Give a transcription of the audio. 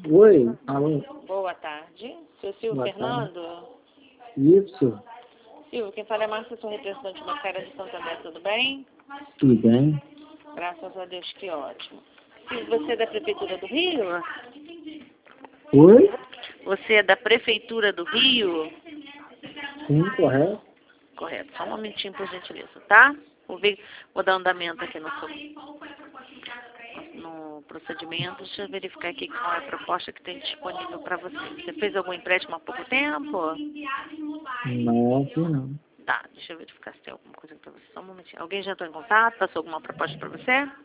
Oi, alô. Boa tarde. Seu Silvio Boa Fernando? Isso, Silvio, quem fala é Márcia, sou representante bancária de Santo André, tudo bem? tudo bem? Graças a Deus, que ótimo. Silvio, você é da Prefeitura do Rio? Oi? Você é da Prefeitura do Rio? Sim, correto. Correto. Só um momentinho, por gentileza, tá? Vou dar andamento aqui no procedimento. Deixa eu verificar aqui qual é a proposta que tem disponível para você. Você fez algum empréstimo há pouco tempo? Não, aqui não. Tá, deixa eu verificar se tem alguma coisa para você. Só um momentinho. Alguém já entrou em contato? Passou alguma proposta para você?